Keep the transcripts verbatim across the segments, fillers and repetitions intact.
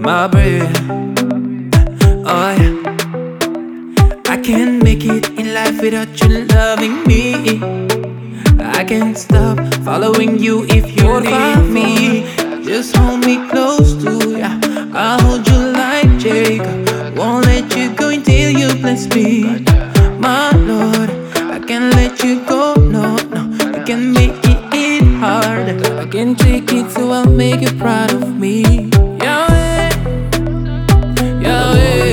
my bread. Oh yeah, I can't make it in life without you loving me. I can't stop following you if you leave me. Just hold me close to ya. I'll hold you like Jacob. Won't let you go until you bless me. My Lord, I can't let you go. No, no, I can't make it hard. I can't take it, so I'll make you proud of me. Yahweh, Yahweh.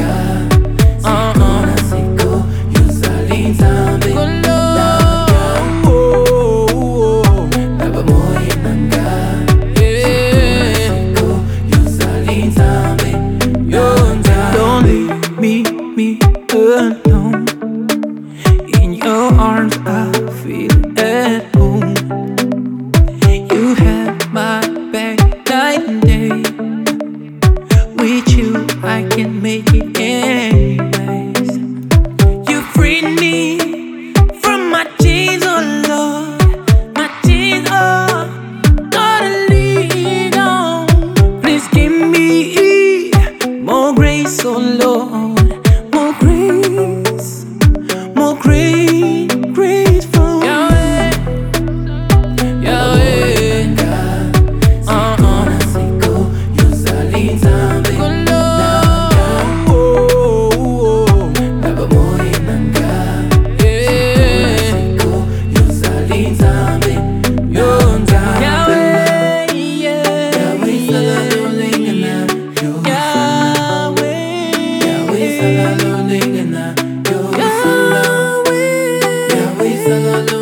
Don't leave me, me alone. In your arms I feel at home. You have my back night and day. With you I can make it anyways. You freed me from my chains, oh Lord. My chains, oh, totally gone. Please give me more grace, oh Lord. More grace, more grace, grace from Yahweh, Yahweh. Uh-uh. Yahweh, Yahweh, Yahweh, Yahweh, Yahweh,